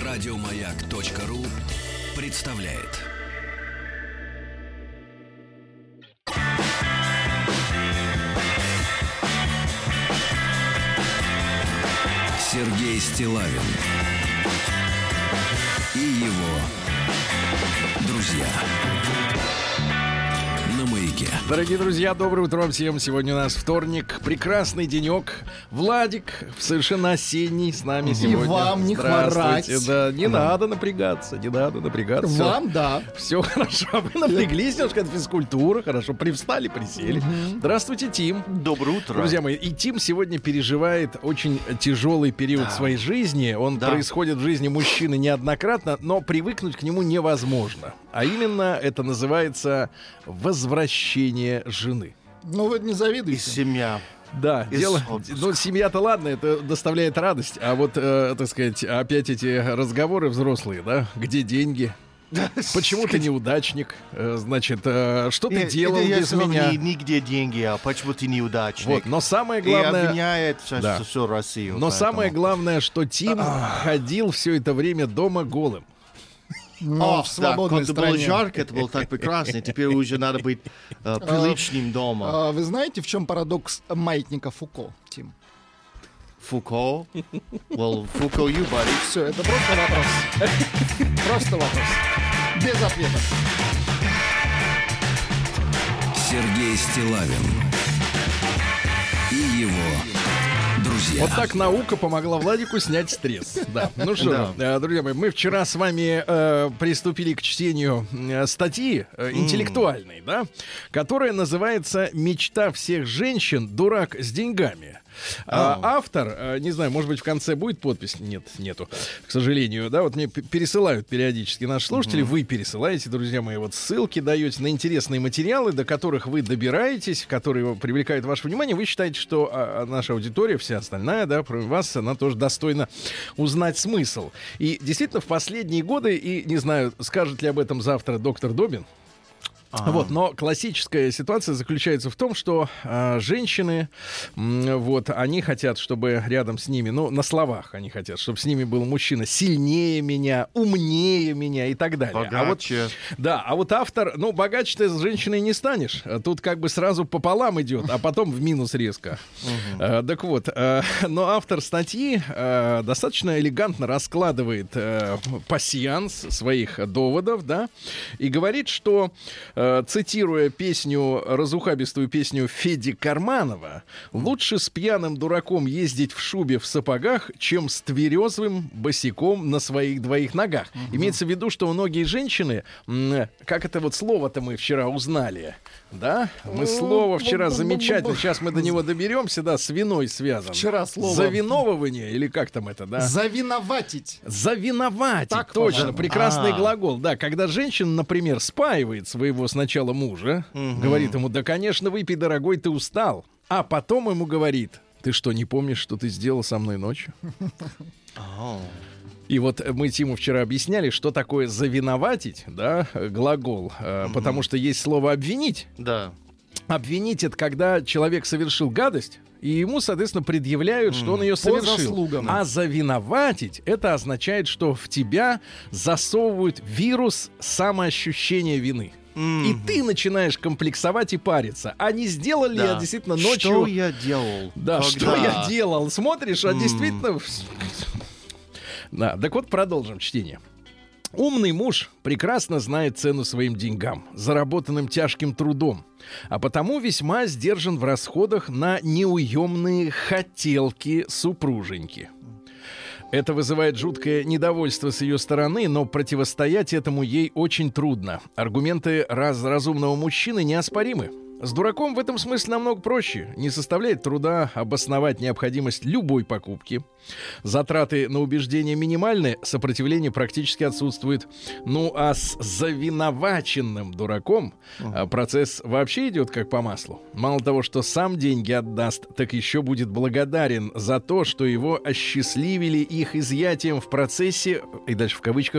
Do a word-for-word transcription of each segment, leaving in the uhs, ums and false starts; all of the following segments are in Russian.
Радиомаяк.ру представляет. Сергей Стиллавин и его друзья на Маяке. Дорогие друзья, доброе утро всем. Сегодня у нас вторник, прекрасный денек. Владик совершенно осенний с нами И сегодня. вам не Здравствуйте. хворать. Да, не надо напрягаться, не надо напрягаться. Вам, да. Все хорошо, вы напряглись, немножко это физкультура, хорошо, привстали, присели. Здравствуйте, Тим. Доброе утро. Друзья мои, и Тим сегодня переживает очень тяжелый период Да. своей жизни. Он Да. происходит в жизни мужчины неоднократно, но привыкнуть к нему невозможно. А именно это называется возвращение жены. Ну, вы не И завидуете. семья. Да, Из дело, отпуска. ну, семья-то ладно, это доставляет радость, а вот, э, так сказать, опять эти разговоры взрослые, да, где деньги? Почему ты неудачник? Э, Значит, э, что ты Нет, делал это я без сказал, меня? ни- Нигде деньги, а почему ты неудачник? Вот, но самое И главное, обвиняет всю, Да. всю Россию. но поэтому. самое главное, что Тим ходил все это время дома голым. Но О, в свободной да, когда было стране. жарко, это было так прекрасно. Теперь уже надо быть э, приличным дома. А, вы знаете, в чем парадокс маятника Фуко, Тим? Фуко. Well, Фуко, you, buddy. Все, это просто вопрос. Просто вопрос. Без ответа. Сергей Стиллавин и его друзья. Вот так наука помогла Владику снять стресс. Да. Ну что, же, э, друзья мои, мы вчера с вами э, приступили к чтению э, статьи э, интеллектуальной, да, которая называется «Мечта всех женщин. Дурак с деньгами». А, автор, э, не знаю, может быть, в конце будет подпись? Нет, нету, к сожалению. Да, вот мне п- пересылают периодически наши слушатели. Вы пересылаете, друзья мои, вот ссылки даете на интересные материалы, до которых вы добираетесь, которые привлекают ваше внимание. Вы считаете, что а, а, наша аудитория, вся остальная, да, кроме вас, она тоже достойна узнать смысл. И действительно, в последние годы, и не знаю, скажет ли об этом завтра доктор Добин, вот, но классическая ситуация заключается в том, что э, женщины, м, вот, они хотят, чтобы рядом с ними, ну, на словах они хотят, чтобы с ними был мужчина сильнее меня, умнее меня и так далее. А вот, Богаче. да, а вот автор, ну, богаче ты с женщиной не станешь. Тут как бы сразу пополам идет, а потом в минус резко. Э, так вот, э, но автор статьи э, достаточно элегантно раскладывает э, пассианс своих доводов, да, и говорит, что Э, цитируя песню, разухабистую песню Феди Карманова, лучше с пьяным дураком ездить в шубе в сапогах, чем с тверезым босиком на своих двоих ногах. Угу. Имеется в виду, что многие женщины, м, как это вот слово-то мы вчера узнали, да? Мы слово вчера замечательно, сейчас мы до него доберемся, да, с виной связано. Вчера слово. Завиновывание, или как там это, да? Завиноватить. Завиноватить, Так, точно, по-моему. прекрасный А. глагол. Да, когда женщина, например, спаивает своего сначала мужа, говорит ему: да, конечно, выпей, дорогой, ты устал. А потом ему говорит: ты что, не помнишь, что ты сделал со мной ночью? О. И вот мы Тиму вчера объясняли, что такое завиноватить, да, глагол, э, потому что есть слово обвинить. Да. Обвинить — это когда человек совершил гадость, и ему, соответственно, предъявляют, что он ее совершил. заслугам. А завиноватить — это означает, что в тебя засовывают вирус самоощущения вины. И ты начинаешь комплексовать и париться. А не сделал ли я Да. действительно ночью... Что я делал? Да, что Когда? я делал? Смотришь, а действительно... Да, так вот, продолжим чтение. Умный муж прекрасно знает цену своим деньгам, заработанным тяжким трудом, а потому весьма сдержан в расходах на неуемные хотелки супруженьки. Это вызывает жуткое недовольство с ее стороны, но противостоять этому ей очень трудно. Аргументы раз разумного мужчины неоспоримы. С дураком в этом смысле намного проще. Не составляет труда обосновать необходимость любой покупки. Затраты на убеждение минимальны, сопротивление практически отсутствует. Ну а с завиноваченным дураком а, процесс вообще идет как по маслу. Мало того, что сам деньги отдаст, так еще будет благодарен за то, что его осчастливили их изъятием в процессе, и дальше в кавычках,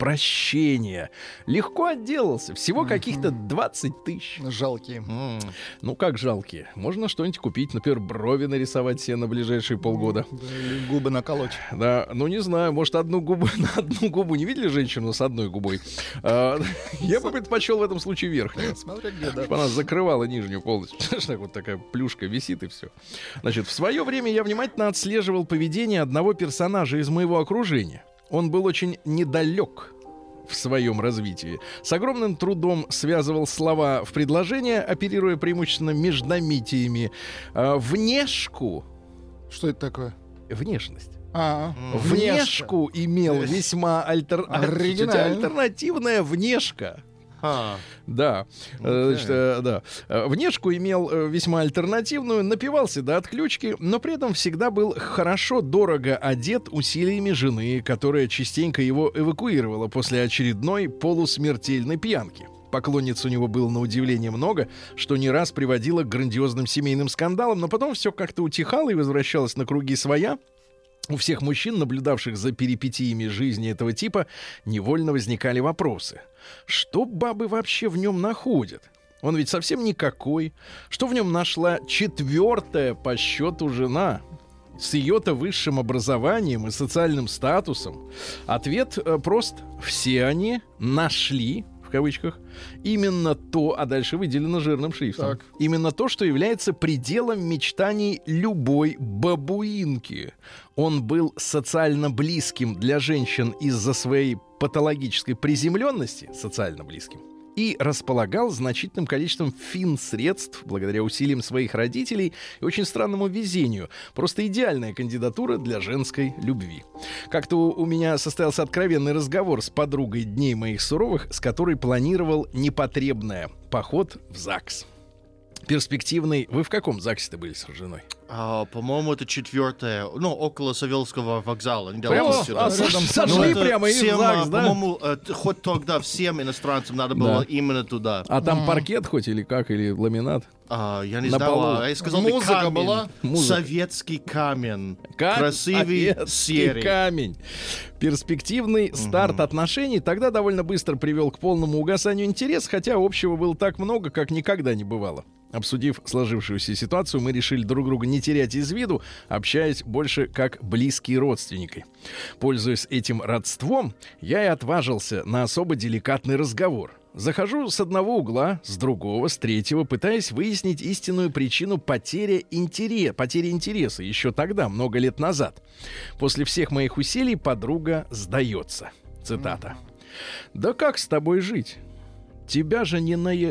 прощения. Легко отделался. Всего каких-то двадцать тысяч. Жалкие. М. Ну, как жалкие. Можно что-нибудь купить. Например, брови нарисовать себе на ближайшие полгода. Да, или губы наколоть. Да, ну не знаю, может, одну губу на одну губу. Не видели женщину с одной губой? А, я бы предпочел в этом случае верхнюю. Смотри, где, да. Чтобы она закрывала нижнюю полностью. Знаешь, так вот такая плюшка висит и все. Значит, в свое время я внимательно отслеживал поведение одного персонажа из моего окружения. Он был очень недалек в своем развитии. С огромным трудом связывал слова в предложения, оперируя преимущественно междометиями. А, внешку... Что это такое? Внешность. А, Внешку имел весьма альтер... Оригинально. альтернативная внешка. А, Да, э, значит, э, да. Э, Внешку имел э, весьма альтернативную, напивался до отключки, но при этом всегда был хорошо, дорого одет усилиями жены, которая частенько его эвакуировала после очередной полусмертельной пьянки. Поклонниц у него было на удивление много, что не раз приводило к грандиозным семейным скандалам, но потом все как-то утихало и возвращалось на круги своя. У всех мужчин, наблюдавших за перипетиями жизни этого типа, невольно возникали вопросы. Что бабы вообще в нем находят? Он ведь совсем никакой. Что в нем нашла четвертая по счету жена? С ее-то высшим образованием и социальным статусом? Ответ э, прост. Все они нашли, в кавычках, именно то, а дальше выделено жирным шрифтом, Так. именно то, что является пределом мечтаний любой бабуинки. Он был социально близким для женщин из-за своей патологической приземленности, социально близким, и располагал значительным количеством финсредств благодаря усилиям своих родителей и очень странному везению. Просто идеальная кандидатура для женской любви. Как-то у, у меня состоялся откровенный разговор с подругой дней моих суровых, с которой планировал непотребное поход в ЗАГС. Перспективный... Вы в каком ЗАГСе-то были с женой? а, по-моему, это четвертое, ну, около Савелского вокзала. Прямо недалеко отсюда. а, сош- Рядом со сошли Ну, это прямо из всем, ЗАГС, а, да? По-моему, э, т- хоть тогда всем иностранцам надо было Да. именно туда. А там паркет хоть или как, или ламинат? А, я не На знаю, полу. а я сказал, бы Музыка камень. была? Музыка. Советский камень. Ка- Красивый, советский серый. камень. Перспективный старт отношений тогда довольно быстро привел к полному угасанию интереса, хотя общего было так много, как никогда не бывало. Обсудив сложившуюся ситуацию, мы решили друг друга не терять из виду, общаясь больше как близкие родственники. Пользуясь этим родством, я и отважился на особо деликатный разговор. Захожу с одного угла, с другого, с третьего, пытаясь выяснить истинную причину потери, интерес, потери интереса еще тогда, много лет назад. После всех моих усилий подруга сдается. Цитата. «Да как с тобой жить? Тебя же не на...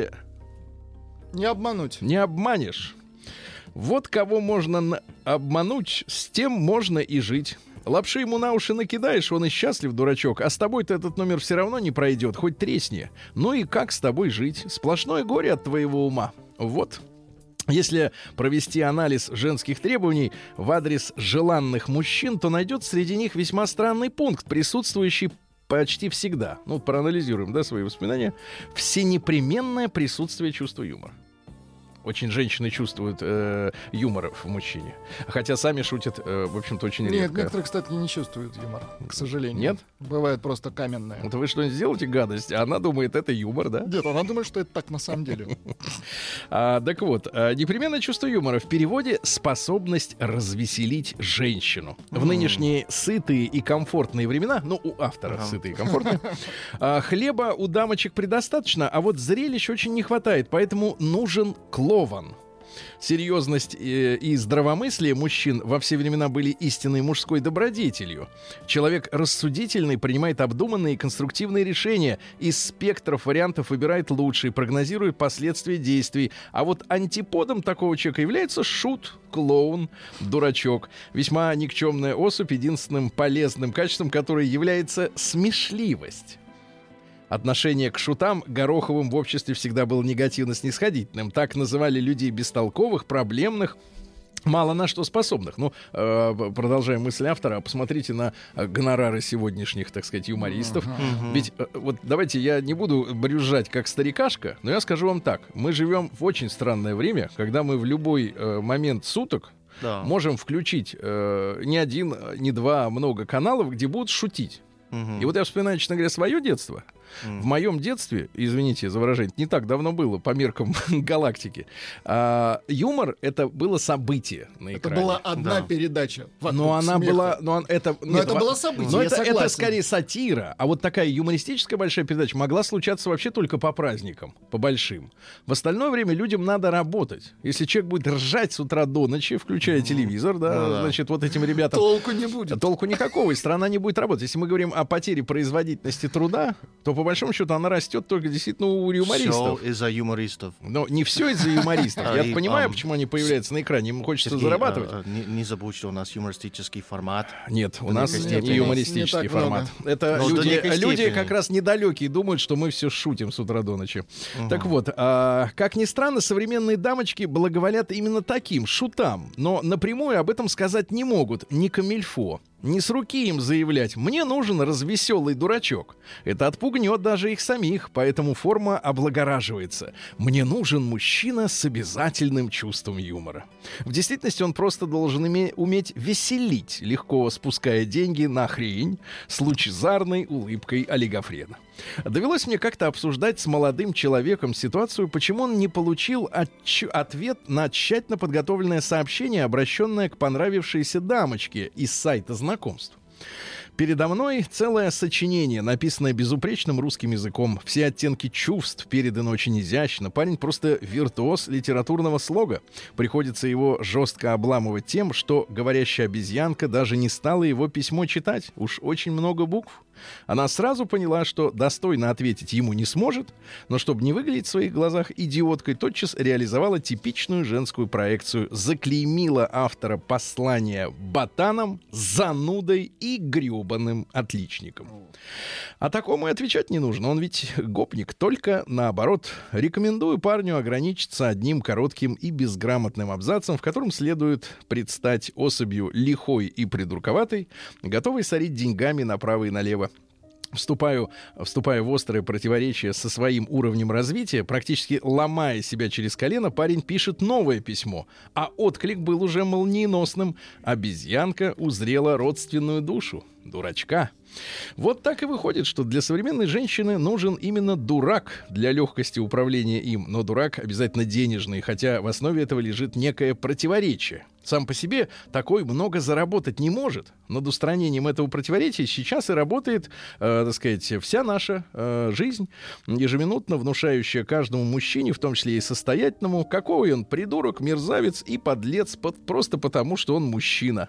Не обмануть. не обманешь. Вот кого можно на- обмануть, с тем можно и жить. Лапши ему на уши накидаешь, он и счастлив, дурачок. А с тобой-то этот номер все равно не пройдет, хоть тресни. Ну и как с тобой жить? Сплошное горе от твоего ума. Вот». Если провести анализ женских требований в адрес желанных мужчин, то найдет среди них весьма странный пункт, присутствующий почти всегда. Ну, проанализируем, да, свои воспоминания. Всенепременное присутствие чувства юмора. Очень женщины чувствуют э, юмор в мужчине. Хотя сами шутят, э, в общем-то, очень Нет, редко. некоторые, кстати, не чувствуют юмор, к сожалению. Нет? Бывает просто каменное. Вот вы что-нибудь сделаете гадость, а она думает, это юмор, да? Нет, она думает, что это так на самом деле. А, так вот, а, непременное чувство юмора в переводе способность развеселить женщину. В нынешние сытые и комфортные времена, ну, у автора Ага. сытые и комфортные, а, хлеба у дамочек предостаточно, а вот зрелищ очень не хватает, поэтому нужен клоун. Серьезность э, и здравомыслие мужчин во все времена были истинной мужской добродетелью. Человек рассудительный принимает обдуманные и конструктивные решения, из спектров вариантов выбирает лучший, прогнозирует последствия действий. А вот антиподом такого человека является шут, клоун, дурачок. Весьма никчемная особь, единственным полезным качеством которой является смешливость. Отношение к шутам Гороховым в обществе всегда было негативно-снисходительным. Так называли людей бестолковых, проблемных, мало на что способных. Ну, э, продолжаем мысль автора. Посмотрите на э, гонорары сегодняшних, так сказать, юмористов. Ведь э, вот давайте я не буду брюзжать как старикашка, но я скажу вам так. Мы живем в очень странное время, когда мы в любой э, момент суток Да. можем включить э, не один, не два, а много каналов, где будут шутить. И вот я вспоминаю, честно говоря, свое детство. В моем детстве, извините за выражение, не так давно было по меркам галактики, а, юмор — это было событие на экране. Это была одна Да. передача. Но она смеха. была... Но он- это, Но это было событие, но я это, это согласен. скорее сатира. А вот такая юмористическая большая передача могла случаться вообще только по праздникам, по большим. В остальное время людям надо работать. Если человек будет ржать с утра до ночи, включая телевизор, да, Ну да. значит, вот этим ребятам... Толку не будет. Толку никакого, и страна не будет работать. Если мы говорим о потере производительности труда, то по большому счету она растет только действительно у Все юмористов. из-за юмористов. Но не все из-за юмористов. А, Я и, понимаю, ам, почему они появляются на экране. Им хочется Сергей, зарабатывать. а, а, не, не забудь, что у нас юмористический формат. Нет, у До нас некой не степени. юмористический Не так формат. Это Но до люди, некой люди степени. как раз недалекие думают, что мы все шутим с утра до ночи. Так вот, а, как ни странно, современные дамочки благоволят именно таким шутам, но напрямую об этом сказать не могут, не камильфо. Не с руки им заявлять: «Мне нужен развеселый дурачок». Это отпугнет даже их самих, поэтому форма облагораживается. «Мне нужен мужчина с обязательным чувством юмора». В действительности он просто должен име- уметь веселить, легко спуская деньги на хрень с лучезарной улыбкой олигофрена. Довелось мне как-то обсуждать с молодым человеком ситуацию, почему он не получил отч- ответ на тщательно подготовленное сообщение, обращенное к понравившейся дамочке из сайта знакомств. Передо мной целое сочинение, написанное безупречным русским языком. Все оттенки чувств переданы очень изящно. Парень просто виртуоз литературного слога. Приходится его жестко обламывать тем, что говорящая обезьянка даже не стала его письмо читать. Уж очень много букв. Она сразу поняла, что достойно ответить ему не сможет, но чтобы не выглядеть в своих глазах идиоткой, тотчас реализовала типичную женскую проекцию. Заклеймила автора послания ботаном, занудой и гребаным отличником. А такому и отвечать не нужно, он ведь гопник. Только наоборот. Рекомендую парню ограничиться одним коротким и безграмотным абзацем, в котором следует предстать особью лихой и придурковатой, готовой сорить деньгами направо и налево. Вступаю, вступая в острое противоречие со своим уровнем развития, практически ломая себя через колено, парень пишет новое письмо, а отклик был уже молниеносным. Обезьянка узрела родственную душу, дурачка. Вот так и выходит, что для современной женщины нужен именно дурак для легкости управления им. Но дурак обязательно денежный, хотя в основе этого лежит некое противоречие. Сам по себе такой много заработать не может. Над устранением этого противоречия сейчас и работает, э, так сказать, вся наша э, жизнь, ежеминутно внушающая каждому мужчине, в том числе и состоятельному, какой он придурок, мерзавец и подлец под, просто потому, что он мужчина.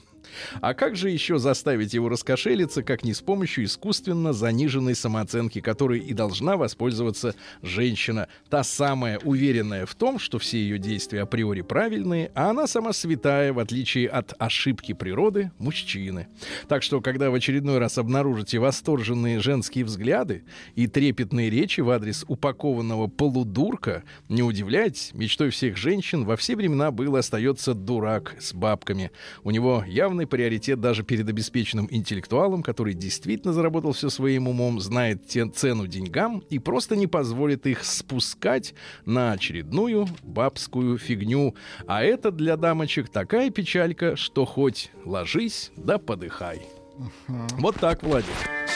А как же еще заставить его раскошелиться, как не с помощью искусственно заниженной самооценки, которой и должна воспользоваться женщина, та самая, уверенная в том, что все ее действия априори правильные, а она сама святая, в отличие от ошибки природы, мужчины. Так что, когда в очередной раз обнаружите восторженные женские взгляды и трепетные речи в адрес упакованного полудурка, не удивляйтесь, мечтой всех женщин во все времена был и остается дурак с бабками. У него явный приоритет даже перед обеспеченным интеллектуалом, который действительно заработал все своим умом, знает те, цену деньгам и просто не позволит их спускать на очередную бабскую фигню. А это для дамочек такая печалька, что хоть ложись да подыхай. Uh-huh. Вот так, Владик.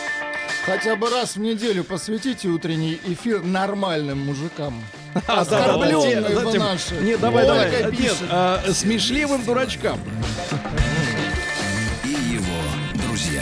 Хотя бы раз в неделю посвятите утренний эфир нормальным мужикам. А, оскорбленные да, да, вы да, наши. Нет, давай, Ольга давай. пишет. Нет, а, смешливым дурачкам. И его друзья.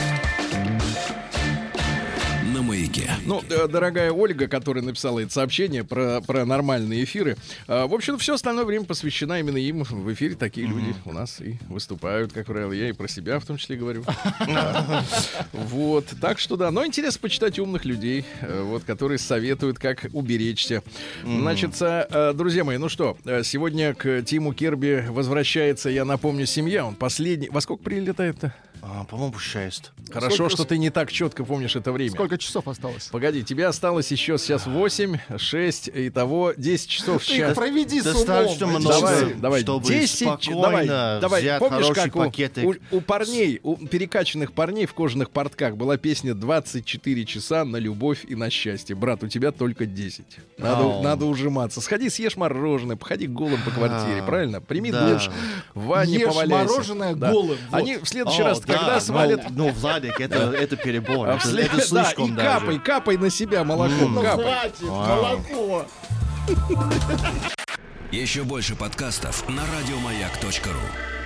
На маяке. Ну, э, дорогая Ольга, которая написала это сообщение про, про нормальные эфиры, э, в общем, все остальное время посвящено именно им. В эфире такие mm-hmm. люди у нас и выступают, как правило. Я и про себя в том числе говорю. Вот. Так что да. Но интересно почитать умных людей, вот, которые советуют, как уберечься. Значит, друзья мои, ну что, сегодня к Тиму Керби возвращается, я напомню, семья. Он последний. Во сколько прилетает-то? А, по-моему, шесть. Хорошо, Сколько... что ты не так четко помнишь это время. Сколько часов осталось? Погоди, тебе осталось еще сейчас восемь, шесть, итого десять часов ты сейчас. Их проведи с Достаточно умом. много, Давай, давай, чтобы десять, спокойно давай, давай. взять Помнишь, хороший как у, пакетик. у, у парней, у перекачанных парней в кожаных портках была песня «двадцать четыре часа на любовь и на счастье». Брат, у тебя только десять. Надо, Ау. надо ужиматься. Сходи, съешь мороженое, походи голым по квартире, А, правильно? Прими да. душ, в ванне Ешь поваляйся. мороженое Да. голым, вот. Они в следующий О, раз да, тогда да, свалит. Но, но Владик, это, это перебор. А Это, вслед- это да, слишком и даже. капай, капай на себя молоком. Ну Капай. хватит, Вау. молоко. Еще больше подкастов на радиомаяк точка ру.